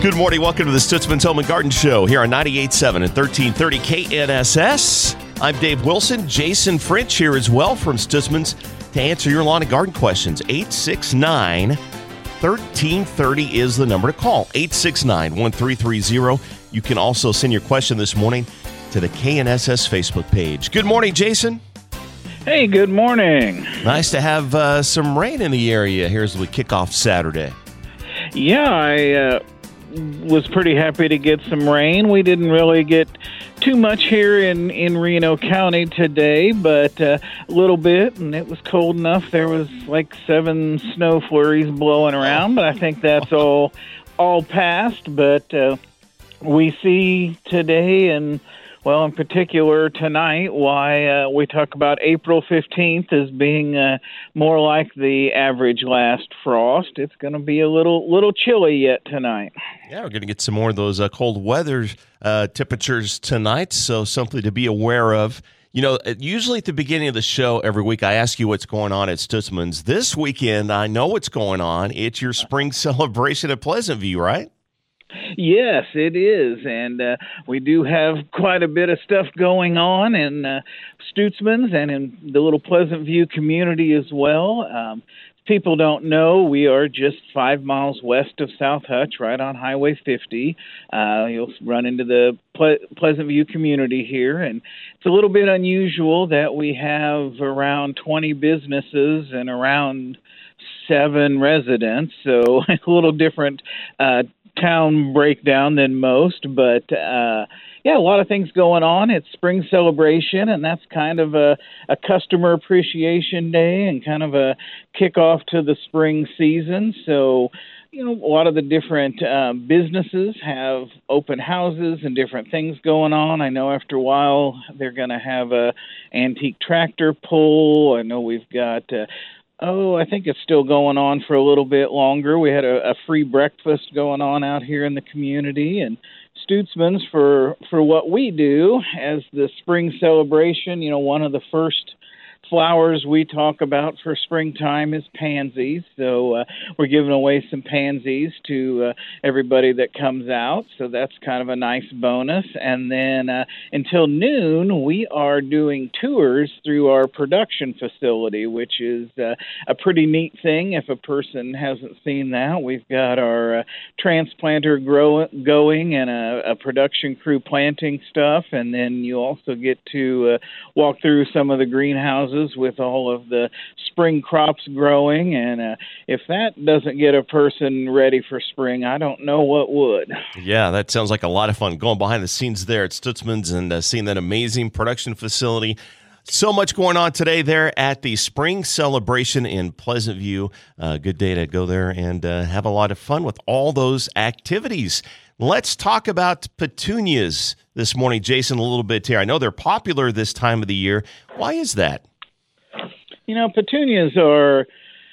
Good morning. Welcome to the Stutzman's Home and Garden Show here on 98.7 and 1330 KNSS. I'm Dave Wilson. Jason French here as well from Stutzman's to answer your lawn and garden questions. 869-1330 is the number to call. 869-1330. You can also send your question this morning to the KNSS Facebook page. Good morning, Jason. Hey, good morning. Nice to have some rain in the area here as we kick off Saturday. Yeah, I was pretty happy to get some rain. We didn't really get too much here in Reno County today, but a little bit, and it was cold enough. There was like 7 snow flurries blowing around, but I think that's all past. But we see today, and well, in particular tonight, why we talk about April 15th as being more like the average last frost. It's going to be a little chilly yet tonight. Yeah, we're going to get some more of those cold weather temperatures tonight, so something to be aware of. You know, usually at the beginning of the show every week, I ask you what's going on at Stutzman's. This weekend, I know what's going on. It's your spring celebration at Pleasant View, right? Yes, it is, and we do have quite a bit of stuff going on in Stutzman's and in the little Pleasant View community as well. People don't know, we are just 5 miles west of South Hutch, right on Highway 50. You'll run into the Pleasant View community here, and it's a little bit unusual that we have around 20 businesses and around 7 residents, so a little different town breakdown than most, but yeah, a lot of things going on. It's spring celebration, and that's kind of a customer appreciation day and kind of a kickoff to the spring season. So, you know, a lot of the different businesses have open houses and different things going on. I know after a while they're going to have a antique tractor pull. I know we've got I think it's still going on for a little bit longer. We had a free breakfast going on out here in the community, and Stutzman's for what we do as the spring celebration. You know, one of the first flowers we talk about for springtime is pansies. So we're giving away some pansies to everybody that comes out. So that's kind of a nice bonus. And then until noon, we are doing tours through our production facility, which is a pretty neat thing if a person hasn't seen that. We've got our transplanter going and a production crew planting stuff. And then you also get to walk through some of the greenhouses with all of the spring crops growing, and if that doesn't get a person ready for spring, I don't know what would. Yeah, that sounds like a lot of fun, going behind the scenes there at Stutzman's and seeing that amazing production facility. So much going on today there at the spring celebration in Pleasant View. Good day to go there and have a lot of fun with all those activities. Let's talk about petunias this morning, Jason, a little bit here. I know they're popular this time of the year. Why is that? You know, petunias are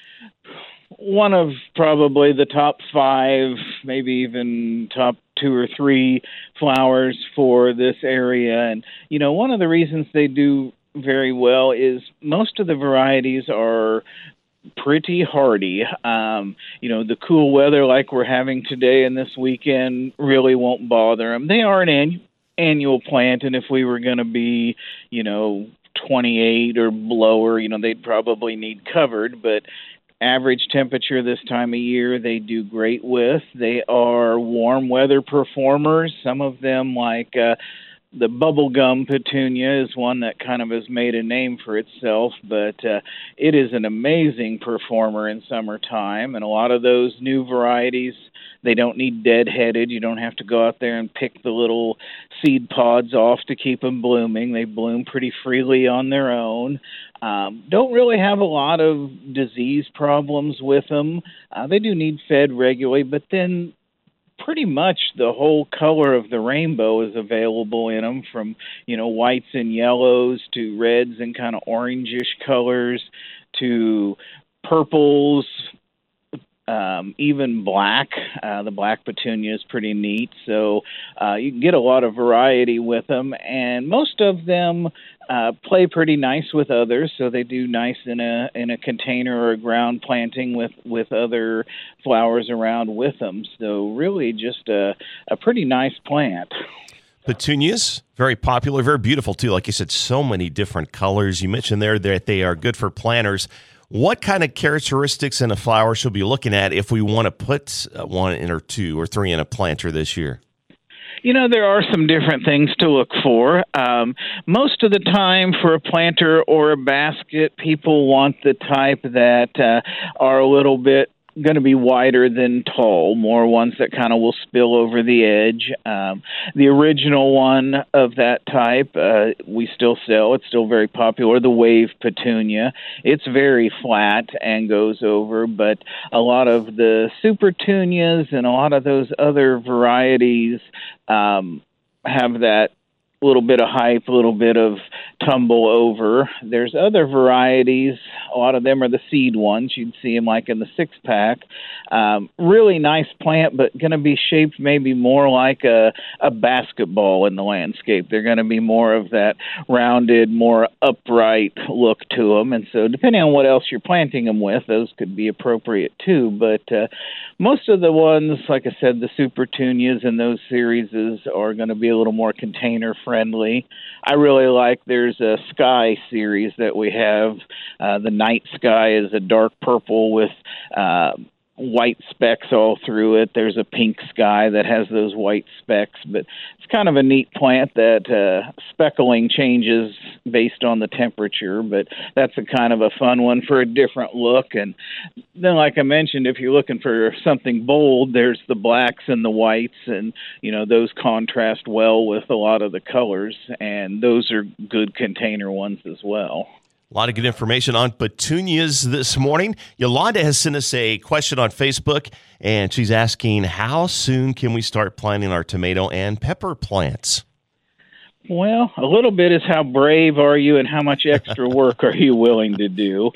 one of probably the top 5, maybe even top 2 or 3 flowers for this area. And, you know, one of the reasons they do very well is most of the varieties are pretty hardy. You know, the cool weather like we're having today and this weekend really won't bother them. They are an annual plant, and if we were going to be, you know, 28 or below, you know, they'd probably need covered, but average temperature this time of year they do great with. They are warm weather performers. Some of them, like the bubblegum petunia, is one that kind of has made a name for itself, but it is an amazing performer in summertime. And a lot of those new varieties, they don't need dead-headed. You don't have to go out there and pick the little seed pods off to keep them blooming. They bloom pretty freely on their own. Don't really have a lot of disease problems with them. They do need fed regularly, but then pretty much the whole color of the rainbow is available in them, from, you know, whites and yellows to reds and kind of orangish colors to purples, even black. The black petunia is pretty neat. So you can get a lot of variety with them, and most of them play pretty nice with others. So they do nice in a container or a ground planting with other flowers around with them. So really just a pretty nice plant. Petunias, very popular, very beautiful too. Like you said, so many different colors. You mentioned there that they are good for planters. What kind of characteristics in a flower should we be looking at if we want to put one in or two or three in a planter this year? There are some different things to look for. Most of the time for a planter or a basket, people want the type that are a little bit going to be wider than tall, more ones that kind of will spill over the edge. The original one of that type, we still sell. It's still very popular, the wave petunia. It's very flat and goes over, but a lot of the supertunias and a lot of those other varieties have that little bit of hype, a little bit of tumble over. There's other varieties. A lot of them are the seed ones. You'd see them like in the 6-pack. Really nice plant, but going to be shaped maybe more like a basketball in the landscape. They're going to be more of that rounded, more upright look to them. And so depending on what else you're planting them with, those could be appropriate too. But most of the ones, like I said, the supertunias and those series are going to be a little more container friendly. I really like, there's a sky series that we have. The night sky is a dark purple with white specks all through it. There's a pink sky that has those white specks, but it's kind of a neat plant that speckling changes based on the temperature, but that's a kind of a fun one for a different look. And then, like I mentioned, if you're looking for something bold, there's the blacks and the whites, and those contrast well with a lot of the colors, and those are good container ones as well. A lot of good information on petunias this morning. Yolanda has sent us a question on Facebook, and she's asking, how soon can we start planting our tomato and pepper plants? Well, a little bit is how brave are you and how much extra work are you willing to do.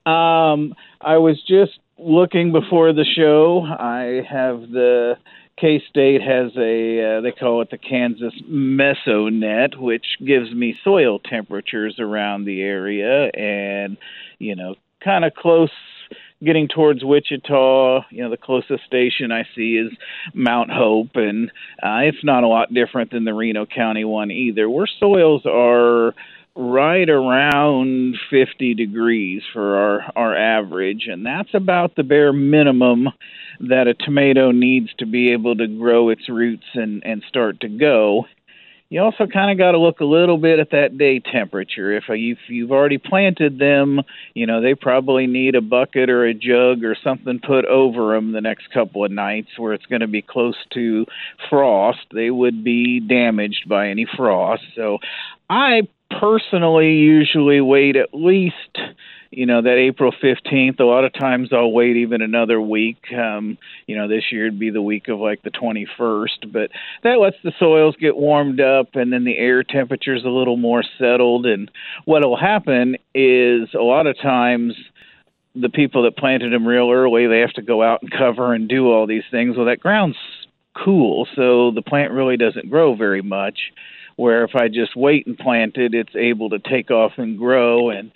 I was just looking before the show. I have the K-State has they call it the Kansas Mesonet, which gives me soil temperatures around the area, and, kind of close, getting towards Wichita. The closest station I see is Mount Hope, and it's not a lot different than the Reno County one either, where soils are right around 50 degrees for our average, and that's about the bare minimum that a tomato needs to be able to grow its roots and start to go. You also kind of got to look a little bit at that day temperature. If you've already planted them, they probably need a bucket or a jug or something put over them the next couple of nights where it's going to be close to frost. They would be damaged by any frost. So I personally usually wait at least, that April 15th. A lot of times I'll wait even another week. This year it'd be the week of like the 21st, but that lets the soils get warmed up and then the air temperature's a little more settled. And what'll happen is a lot of times the people that planted them real early, they have to go out and cover and do all these things. Well, that ground's cool, so the plant really doesn't grow very much. Where if I just wait and plant it, it's able to take off and grow. And,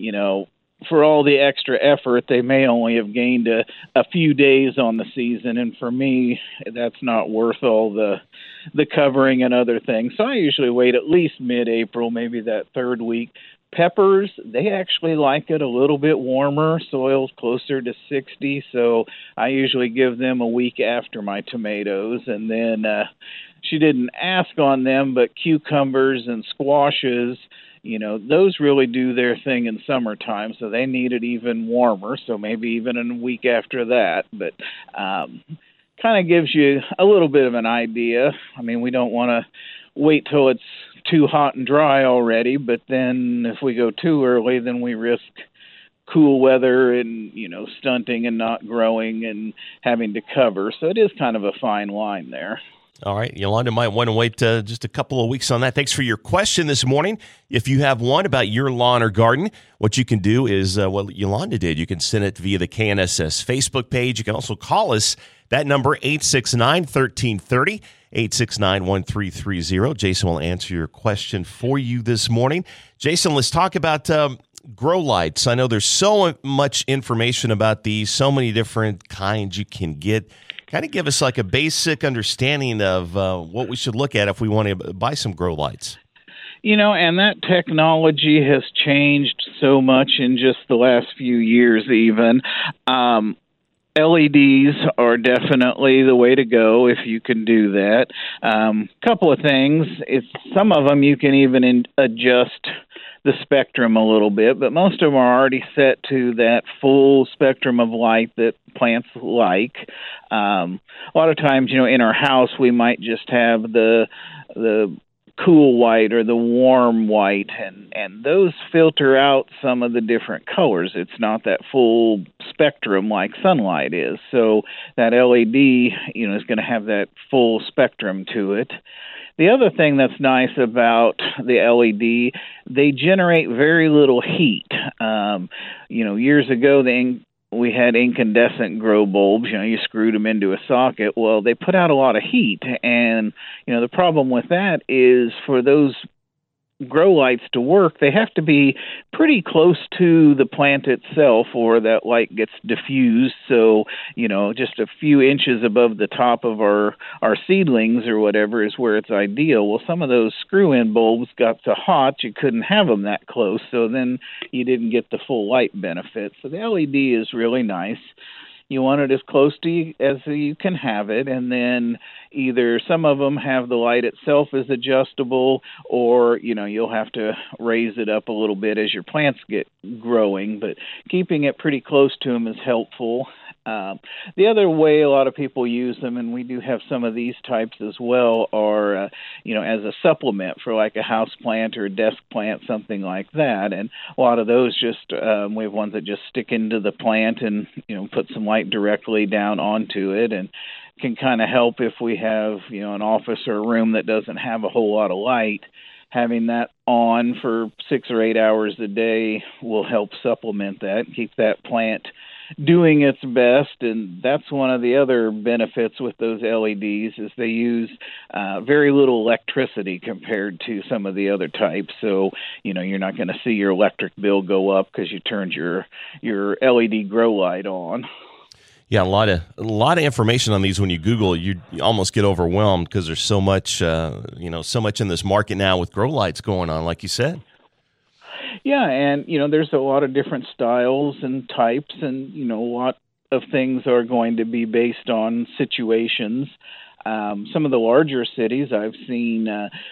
for all the extra effort, they may only have gained a few days on the season. And for me, that's not worth all the covering and other things. So I usually wait at least mid-April, maybe that third week. Peppers, they actually like it a little bit warmer, soil's closer to 60. So I usually give them a week after my tomatoes. And then she didn't ask on them, but cucumbers and squashes, those really do their thing in summertime, so they need it even warmer, so maybe even a week after that. But kind of gives you a little bit of an idea. I mean, we don't want to wait till it's too hot and dry already, but then if we go too early, then we risk cool weather and, stunting and not growing and having to cover. So it is kind of a fine line there. All right. Yolanda might want to wait just a couple of weeks on that. Thanks for your question this morning. If you have one about your lawn or garden, what you can do is what Yolanda did. You can send it via the KNSS Facebook page. You can also call us. That number, 869-1330, 869-1330. Jason will answer your question for you this morning. Jason, let's talk about grow lights. I know there's so much information about these, so many different kinds you can get. Kind of give us like a basic understanding of what we should look at if we want to buy some grow lights. And that technology has changed so much in just the last few years even. LEDs are definitely the way to go if you can do that. Couple of things. Some of them you can even adjust the spectrum a little bit, but most of them are already set to that full spectrum of light that plants like. A lot of times, in our house, we might just have the cool white or the warm white, and those filter out some of the different colors. It's not that full spectrum like sunlight is. So that LED, is going to have that full spectrum to it. The other thing that's nice about the LED, they generate very little heat. Years ago, we had incandescent grow bulbs. You screwed them into a socket. Well, they put out a lot of heat. And, the problem with that is for those grow lights to work, they have to be pretty close to the plant itself or that light gets diffused. So, just a few inches above the top of our seedlings or whatever is where it's ideal. Well, some of those screw-in bulbs got so hot you couldn't have them that close. So then you didn't get the full light benefit. So the LED is really nice. You want it as close to you as you can have it, and then either some of them have the light itself is adjustable, or you'll have to raise it up a little bit as your plants get growing. But keeping it pretty close to them is helpful. The other way a lot of people use them, and we do have some of these types as well, are as a supplement for like a house plant or a desk plant, something like that. And a lot of those just we have ones that just stick into the plant and put some light directly down onto it, and can kind of help if we have an office or a room that doesn't have a whole lot of light. Having that on for 6 or 8 hours a day will help supplement that, keep that plant doing its best. And that's one of the other benefits with those LEDs is they use very little electricity compared to some of the other types. So, you're not going to see your electric bill go up because you turned your LED grow light on. Yeah, a lot of information on these. When you Google, you almost get overwhelmed because there's so much, so much in this market now with grow lights going on, like you said. Yeah, and there's a lot of different styles and types, and a lot of things are going to be based on situations. Some of the larger cities, I've seen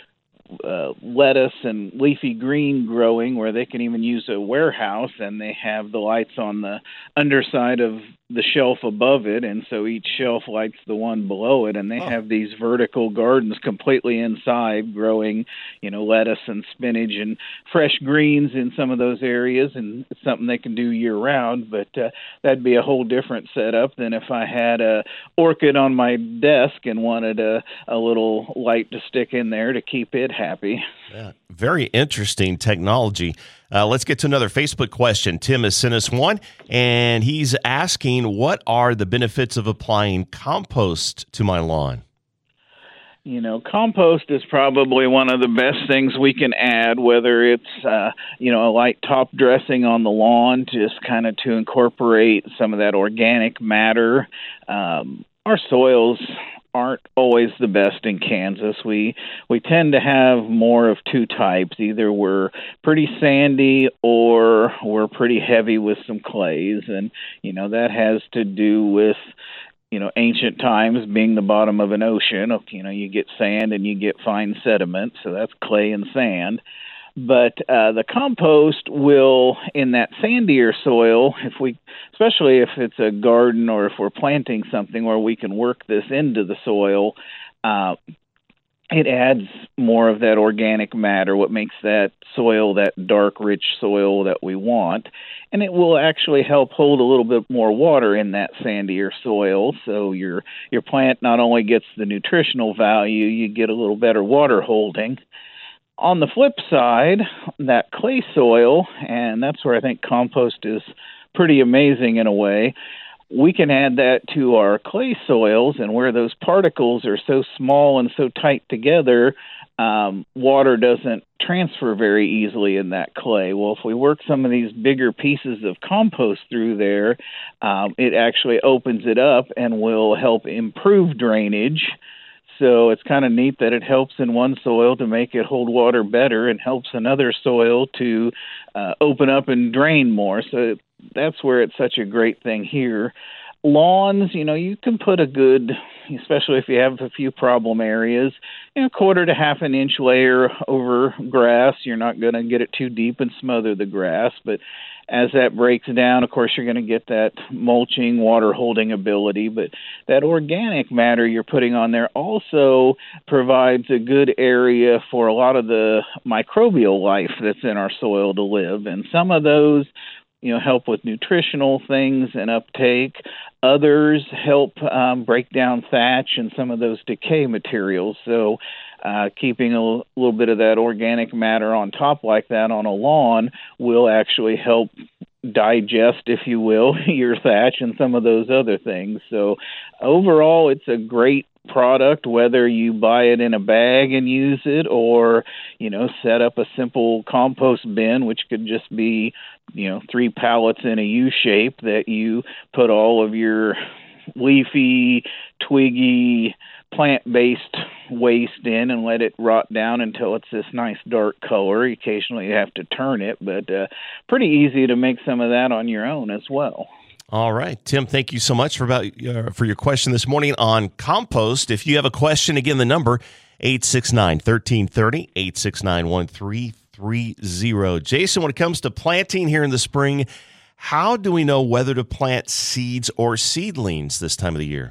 lettuce and leafy green growing where they can even use a warehouse, and they have the lights on the underside of the shelf above it, and so each shelf lights the one below it, and they have these vertical gardens completely inside growing, lettuce and spinach and fresh greens in some of those areas, and it's something they can do year round. But that'd be a whole different setup than if I had a orchid on my desk and wanted a little light to stick in there to keep it happy. Yeah, very interesting technology. Let's get to another Facebook question. Tim has sent us one, and he's asking, what are the benefits of applying compost to my lawn? Compost is probably one of the best things we can add, whether it's, a light top dressing on the lawn, just kind of to incorporate some of that organic matter. Our soils aren't always the best in Kansas. We tend to have more of two types. Either we're pretty sandy or we're pretty heavy with some clays. And, that has to do with, ancient times being the bottom of an ocean. You get sand and you get fine sediment. So that's clay and sand. But the compost will, in that sandier soil, especially if it's a garden or if we're planting something where we can work this into the soil, it adds more of that organic matter, what makes that soil that dark, rich soil that we want. And it will actually help hold a little bit more water in that sandier soil. So your plant not only gets the nutritional value, you get a little better water holding. On the flip side, that clay soil, and that's where I think compost is pretty amazing in a way, we can add that to our clay soils, and where those particles are so small and so tight together, water doesn't transfer very easily in that clay. Well, if we work some of these bigger pieces of compost through there, it actually opens it up and will help improve drainage. So it's kind of neat that it helps in one soil to make it hold water better and helps another soil to open up and drain more. So that's where it's such a great thing here. Lawns, you can put a good, especially if you have a few problem areas, quarter to half an inch layer over grass. You're not going to get it too deep and smother the grass, but as that breaks down, of course, you're going to get that mulching, water holding ability. But that organic matter you're putting on there also provides a good area for a lot of the microbial life that's in our soil to live. And some of those, help with nutritional things and uptake. Others help break down thatch and some of those decay materials. So keeping a little bit of that organic matter on top like that on a lawn will actually help digest, if you will, your thatch and some of those other things. So overall, it's a great product, whether you buy it in a bag and use it or, set up a simple compost bin, which could just be, 3 pallets in a U shape that you put all of your leafy, twiggy, plant-based waste in and let it rot down until it's this nice dark color. Occasionally you have to turn it, but pretty easy to make some of that on your own as well. All right, Tim, thank you so much for your question this morning on compost. If you have a question, again, the number 869-1330, 869-1330. Jason, when it comes to planting here in the spring, how do we know whether to plant seeds or seedlings this time of the year?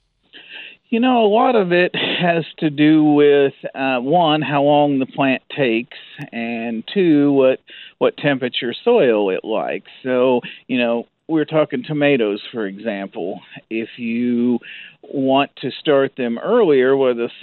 A lot of it has to do with, one, how long the plant takes, and two, what temperature soil it likes. So, we're talking tomatoes, for example. If you want to start them earlier where the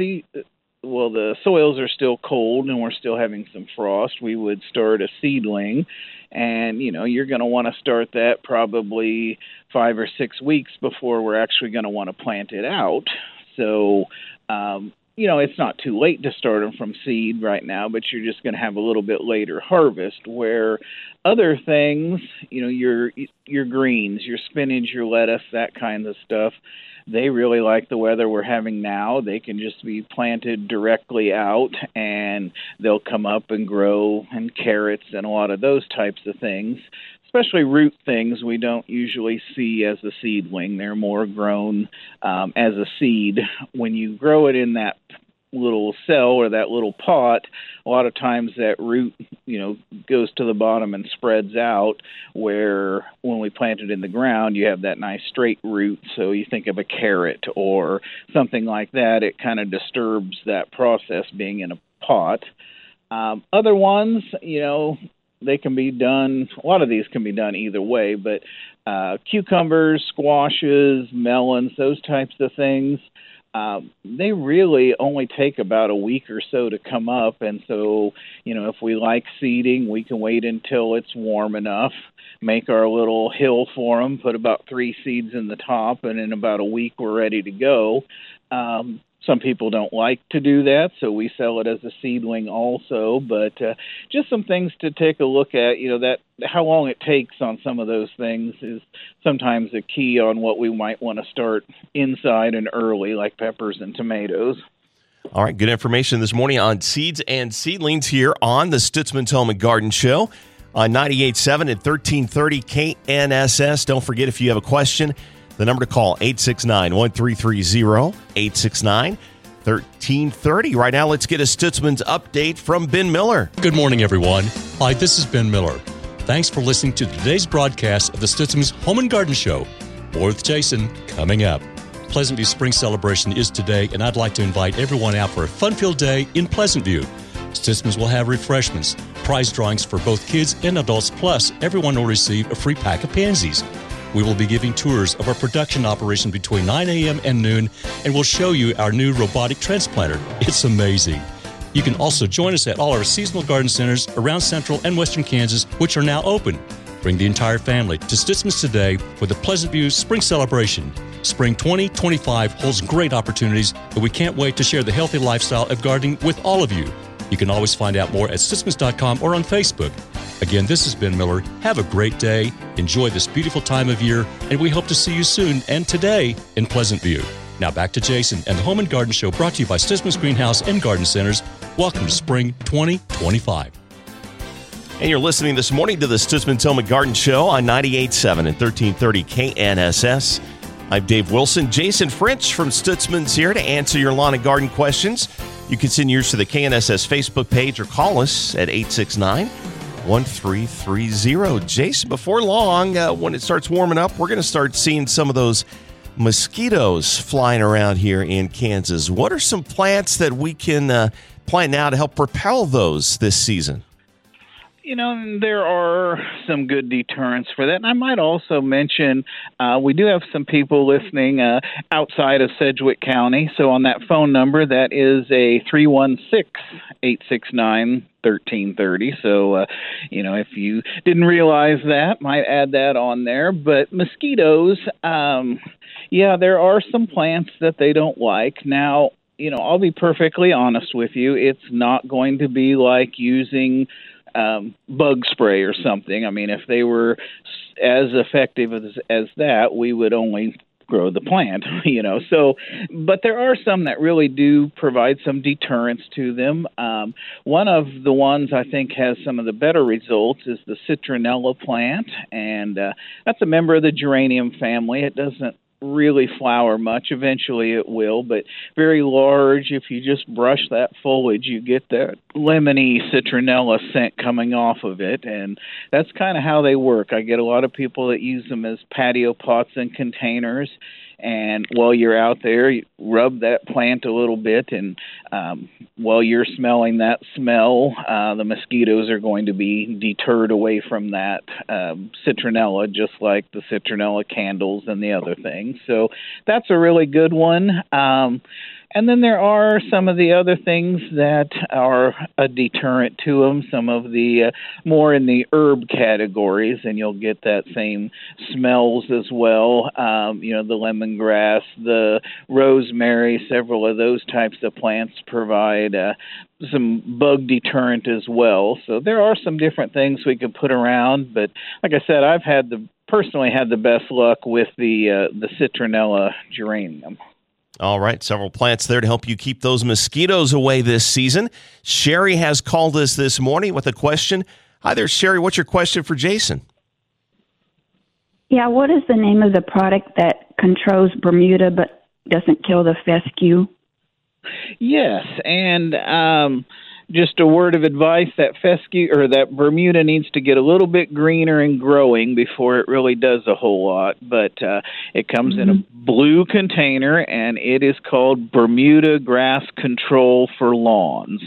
soils are still cold and we're still having some frost, we would start a seedling. And, you're going to want to start that probably 5 or 6 weeks before we're actually going to want to plant it out. So, it's not too late to start them from seed right now, but you're just going to have a little bit later harvest, where other things, your greens, your spinach, your lettuce, that kind of stuff, they really like the weather we're having now. They can just be planted directly out and they'll come up and grow, and carrots and a lot of those types of things. Especially root things we don't usually see as a seedling. They're more grown as a seed. When you grow it in that little cell or that little pot, a lot of times that root, goes to the bottom and spreads out, where when we plant it in the ground, you have that nice straight root. So you think of a carrot or something like that, it kind of disturbs that process being in a pot. Other ones, they can be done, a lot of these can be done either way, but cucumbers, squashes, melons, those types of things, they really only take about a week or so to come up. And so, if we like seeding, we can wait until it's warm enough, make our little hill for them, put about 3 seeds in the top, and in about a week we're ready to go. Some people don't like to do that, so we sell it as a seedling also. But just some things to take a look at, that how long it takes on some of those things is sometimes a key on what we might want to start inside and early, like peppers and tomatoes. All right, good information this morning on seeds and seedlings here on the Stutzman's Home and Garden Show on 98.7 at 1330 KNSS. Don't forget, if you have a question, the number to call, 869-1330, 869-1330. Right now, let's get a Stutzman's update from Ben Miller. Good morning, everyone. Hi, this is Ben Miller. Thanks for listening to today's broadcast of the Stutzman's Home and Garden Show. More with Jason coming up. Pleasant View Spring Celebration is today, and I'd like to invite everyone out for a fun-filled day in Pleasant View. Stutzman's will have refreshments, prize drawings for both kids and adults, plus everyone will receive a free pack of pansies. We will be giving tours of our production operation between 9 a.m. and noon, and we'll show you our new robotic transplanter. It's amazing. You can also join us at all our seasonal garden centers around central and western Kansas, which are now open. Bring the entire family to Stutzman's today for the Pleasant View Spring Celebration. Spring 2025 holds great opportunities, and we can't wait to share the healthy lifestyle of gardening with all of you. You can always find out more at Stutzmans.com or on Facebook. Again, this is Ben Miller. Have a great day. Enjoy this beautiful time of year, and we hope to see you soon and today in Pleasant View. Now back to Jason and the Home and Garden Show, brought to you by Stutzman's Greenhouse and Garden Centers. Welcome to Spring 2025. And you're listening this morning to the Stutzman's Home and Garden Show on 98.7 and 1330 KNSS. I'm Dave Wilson. Jason French from Stutzman's here to answer your lawn and garden questions. You can send yours to the KNSS Facebook page or call us at 869-1330. Jason, before long, when it starts warming up, we're going to start seeing some of those mosquitoes flying around here in Kansas. What are some plants that we can plant now to help repel those this season? You know, there are some good deterrents for that. And I might also mention we do have some people listening outside of Sedgwick County. So on that phone number, that is a 316-869-1330. So, if you didn't realize that, might add that on there. But mosquitoes, there are some plants that they don't like. Now, I'll be perfectly honest with you. It's not going to be like using bug spray or something. I mean, if they were as effective as that, we would only grow the plant, So, but there are some that really do provide some deterrence to them. One of the ones I think has some of the better results is the citronella plant, and that's a member of the geranium family. It doesn't really flower much. Eventually it will, but very large. If you just brush that foliage, you get that lemony citronella scent coming off of it, and that's kind of how they work. I get a lot of people that use them as patio pots and containers, and while you're out there, you rub that plant a little bit, and while you're smelling that smell, the mosquitoes are going to be deterred away from that citronella, just like the citronella candles and the other things. So that's a really good one. And then there are some of the other things that are a deterrent to them, some of the more in the herb categories, and you'll get that same smells as well. The lemongrass, the rosemary, several of those types of plants provide some bug deterrent as well. So there are some different things we could put around, but like I said, I've personally had the best luck with the citronella geranium. All right, several plants there to help you keep those mosquitoes away this season. Sherry has called us this morning with a question. Hi there, Sherry. What's your question for Jason? Yeah, what is the name of the product that controls Bermuda but doesn't kill the fescue? Yes, and just a word of advice, that fescue or that Bermuda needs to get a little bit greener and growing before it really does a whole lot. But it comes in a blue container, and it is called Bermuda Grass Control for Lawns.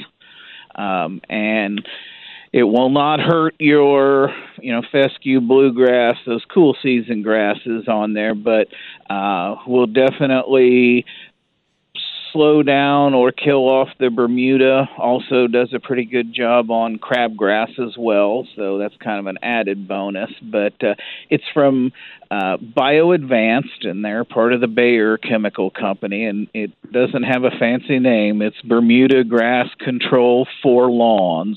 And it will not hurt your, fescue, bluegrass, those cool season grasses on there, but will definitely slow down or kill off the Bermuda. Also does a pretty good job on crabgrass as well, so that's kind of an added bonus. But it's from BioAdvanced, and they're part of the Bayer Chemical Company, and it doesn't have a fancy name. It's Bermuda Grass Control for Lawns.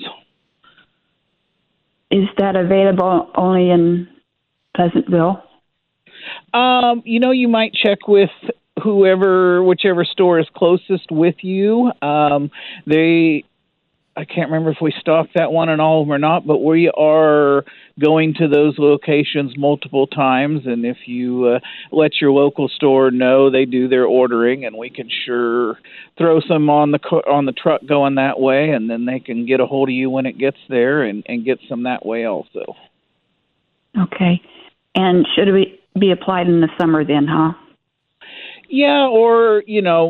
Is that available only in Pleasantville? You might check with whichever store is closest with you. I can't remember if we stock that one in all of them or not, but we are going to those locations multiple times, and if you let your local store know, they do their ordering, and we can sure throw some on the truck going that way, and then they can get a hold of you when it gets there and get some that way also. Okay. And should it be applied in the summer then, huh? Yeah, or,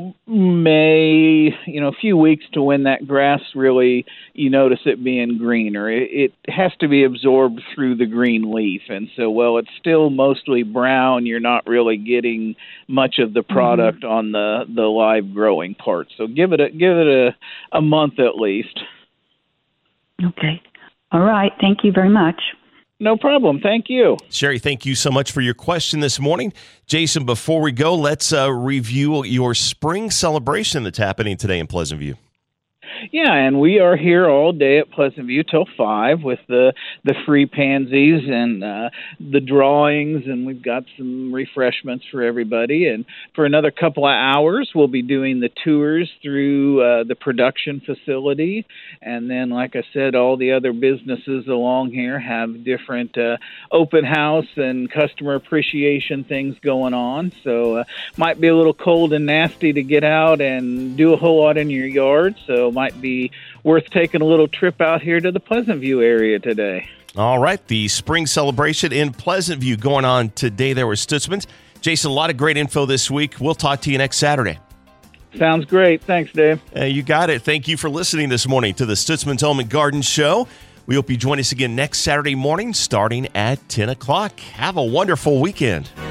a few weeks to when that grass really, you notice it being greener. It has to be absorbed through the green leaf. And so, while it's still mostly brown, you're not really getting much of the product on the live growing part. So give it a month at least. Okay. All right. Thank you very much. No problem. Thank you. Sherry, thank you so much for your question this morning. Jason, before we go, let's review your spring celebration that's happening today in Pleasant View. Yeah, and we are here all day at Pleasant View till 5 with the free pansies and the drawings, and we've got some refreshments for everybody. And for another couple of hours, we'll be doing the tours through the production facility. And then, like I said, all the other businesses along here have different open house and customer appreciation things going on. So might be a little cold and nasty to get out and do a whole lot in your yard, so might be worth taking a little trip out here to the Pleasant View area today. All right, the spring celebration in Pleasant View going on today there with Stutzman's. Jason, a lot of great info this week. We'll talk to you next Saturday. Sounds great. Thanks, Dave. You got it. Thank you for listening this morning to the Stutzman's Home and Garden Show. We hope you join us again next Saturday morning starting at 10 o'clock. Have a wonderful weekend.